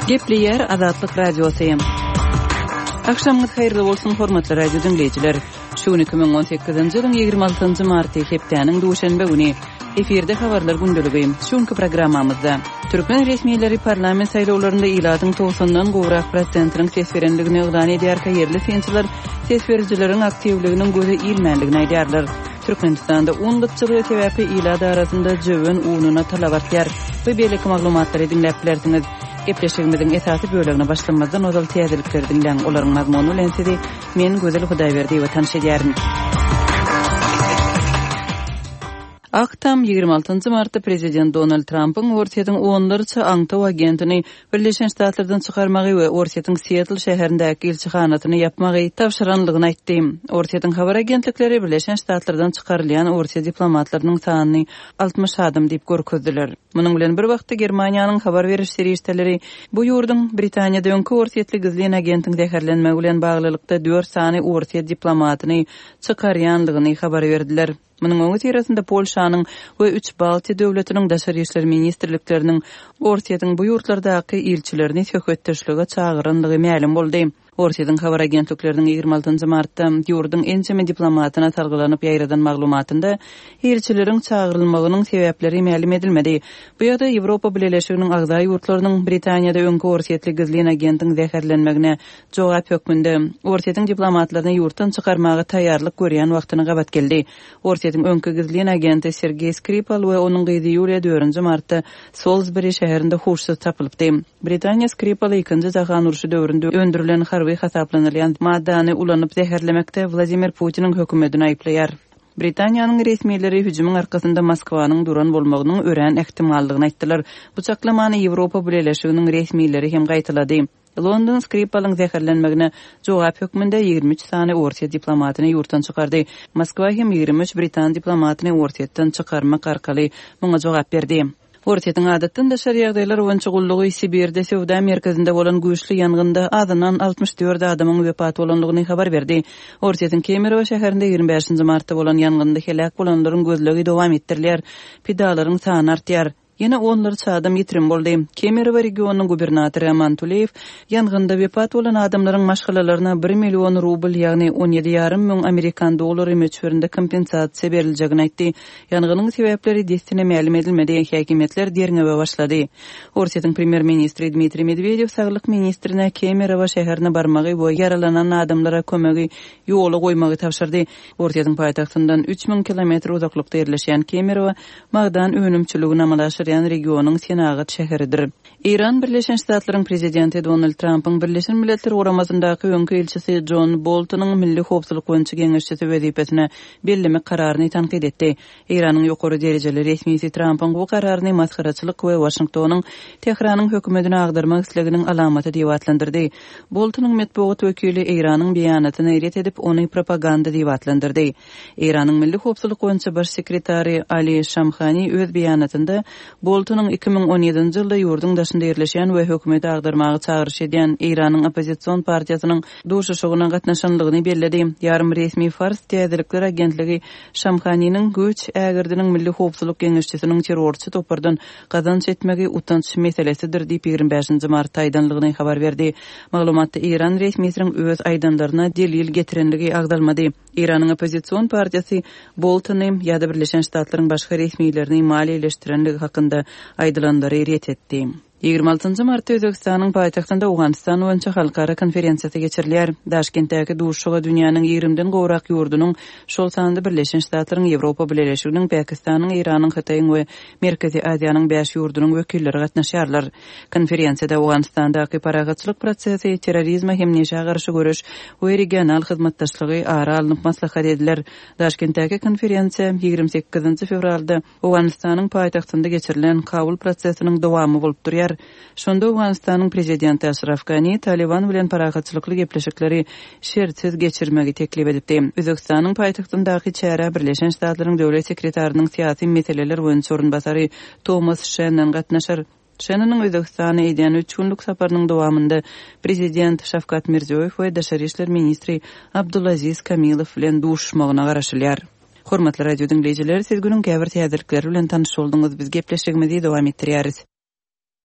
Gepli yer Azatlyk Radiosyym. Akşamınız hayırlı bolsun hormatly radio dinleyijiler. Şu 2018-nji ýylyň 26-njy marty hepdeniň duşanbe güni efirde habarlar gündüligi. Şuňky programmamyzda Türkmen resmiýetleri parlament saýlawlarynda iladyň 90-dan gowrak prosentiniň ses berenligini ýylan edýär, yerli sençiler ses berijileriň aktivliginiň göze ilmenligini aýdýarlar. Türkmenistanda undutçylygy sebäpi ilada arasynda jöwen ununy talabatlar we beýleki maglumatlary dinläp bilersiňiz. Gepleşigimizin esasy bölegine başlamazdan ozal täzelikleri dinleň, olaryň mazmuny bilen sizi men Gözel Hudaýberdi we tanış edýärim. Aktam 26 martda prezident Donald Trump'ın Orsiýatyň 10-njy aňtaw agentini Birleşen Ştatlardan çykarmagy we Orsiýatyň Seattle şäherindäki elçihanatyny ýapmagy tapşyranlygyny aýtdy. Orsiýatyň habar agentlikleri Birleşen Ştatlardan çykarylýan Orsiýa diplomatlarynyň sanyny 60 adam diýip görkezdiler. Munyň bilen bir wagtda Germaniýanyň habar beriş serýişleri bu ýurdyň Britaniýada öňkü Orsiýetli gizlen agentiň zäherlenmegi bilen baglylykda 4 sany Orsiýa diplomatyny çykarýanlygyny habar berdiler. Munyň öňü tirasynda Polşanyň we 3 Baltiýa döwletiniň daşary işler ministrlikleriniň Orsiýatyň bu ýurtlardaky elçilerini söhbetdeşlige çağıranlygy ma'lum boldy. Orsiýatyň habar agentlikleriniň 26 martda ýurdyň ençeme diplomatyna targylanyp ýaýradan maglumatynda elçileriň çağırylmagynyň sebäpleri ma'lum edilmedi. Bu ýerde Ýewropa Birleşiginiň agza ýurtlarynyň Britaniýada öňkü Orsiýetli gizlen agentiň zäherlenmegine jogap hökmünde Orsiýatyň diplomatlaryny ýurtdan çykarmagy taýýarlyk görýän wagtyna gabat geldi. Orsiýatyň öňkü gizlen agenti Sergey Skripal we onuň gyzy Ýulia 4 martda Salisbury şäherinde huşsuz tapylypdy. Britaniýa Skripal 2-nji jahan uruşy döwründe öndürilen harby hasaplanylýan maddany ulanyp zäherlemekde Vladimir Putiniň hökümetini aýplaýar. Britaniýanyň resmiýetleri hüjümyň arkasynda Moskwanyň duran bolmagynyň ören ähtimallygyny aýtdylar. Bu çaklamany Ýewropa Birleşiginiň resmiýetleri hem gaýtylady. London Skripal'ın zäherlenmegine jogap hökmünde 23 sany Orsiýa diplomatyny ýurtdan çykardy. Moskwa hem 23 Britan diplomatyny Orsiýetden çykarmak arkaly muňa jogap berdi. Orsiýatyň adatdan daşary ýagdaýlar boýunça gullugy Sibirde Sewda merkezinde bolan güýçli ýangynda adynan 64 adamyň wepat bolanlygyny habar berdi. Orsiýatyň Kemerow şäherinde 25 martda bolan ýangynda helak bolanlaryň gözlegi dowam etdirilýär. Pidalaryň sany artýar. Yine onlarca adam yitirim boldy. Kemerow regionunyň gubernatory Aman Tuleyev ýangynda wepat bolan adamlaryň maşgalalaryna 1 million rubl, ýagny 17,5 ming Amerikan dollary möçberinde kompensasiýa beriljegini aýtdy. Ýangynnyň sebäpleri destine ma'lum edilmedi. Häkimetler derňewe başlady. Orsiýatyň premier ministri Dmitri Medvedew saglyk ministrine Kemerow şäherine barmagy we yaralanan adamlara kömegi ýoly goýmagy tapşyrdy. Orsiýatyň paýtagtyndan 3000 kilometr uzaklykda ýerleşýän Kemerow magdan önümçülügini amalaşdyrýan regionyň senagat şäheridir. İran Birleşen Ştatlaryň prezidenti Donald Trump'ın Birleşen Milletler Guramazyndaky öňkü elçisi John Boltonyň milli howpsuzlyk boýunça geňeşçisi wezipesine bellemek kararyny tankyd etdi. İranyň ýokary derejeli resmiýeti Trump'ın bu kararyny maskaraçylyk we Washingtonyň Tehranyň hökümetine agdarmak isleginiň alamaty diýip atlandyrdy. Boltonyň medeniýet wekili İranyň beýanatyny ret edip ony propaganda diýip atlandyrdy. İranyň milli howpsuzlyk boýunça baş sekretary Ali Shamkhani öz beýanatynda Boltonyň 2017-nji ýylda ýurdun daşynda ýerleşýän we hökümeti agdarmagy çağırış edýän İranyň opozisiýon partiýasynyň duşuşygyna gatnaşanlygyny bellädi. Ýarym resmi Fars täzelikler agentligi Shamkhanynyň göç ägirdiniň milli howpsuzlyk geňeşçisiniň terrorçy topardan gazanç etmegi utanç meselesidir diýip 25 mart aýdanlygyny habar berdi. Maglumatda İran resmiýetiniň öz aýdanlaryna delil getirenligi agdalmady. İranyň opozisiýon partiýasy Boltony ýa-da Birleşen Ştatlaryň başga resmiýetlerini maliýeleşdirenligi hakynda aýdylandary ret etdi. 26 martda Özbekistanyň paýtagtynda Awganistan boýunça halkara konferensiýasy geçirilýär. Daşkentdäki duşuşyga dünýäniň 20-den gowrak ýurdunyň şol sandy Birleşen Ştatlaryň, Ýewropa Birleşiginiň, Pakistanyň, Iranyň, Hitaýyň we Merkezi Aziýanyň 5 ýurdunyň wekilleri gatnaşýarlar. Konferensiýada Awganistandaky paragatçylyk prosesi, terrorizme hem neşe garşy görüş we regional hyzmatdaşlygy ara alınıp maslahat ediler. Daşkentdäki konferensiýa 28 fevralda Awganistanyň paýtagtynda geçirilen kabul prosesiniň dowamy bolup durýar. Şonda Awganistanyň prezidenti Ashraf Ghani Taliban bilen paragatçylykly gepleşikleri şertsiz geçirmegi teklip edipdi. Özbekistanyň paýtagtyndaky çäre Birleşen Ştatlaryň döwlet sekretarinyň syýasy meseleler boýunça orunbasary Thomas Shannon gatnaşar. Şanynyň Özbekistana edýän 3 günlük saparynyň dowamında prezident Şavkat Mirziýoýew we Daşary işler ministri Abdulaziz Kamilov bilen duşmagyna garaşylýar. Hormatly radio dinleyijiler, siz günüň käbir täzelikleri bilen tanyş boldyňyz. Biz gepleşigimizi dowam etdirýäris.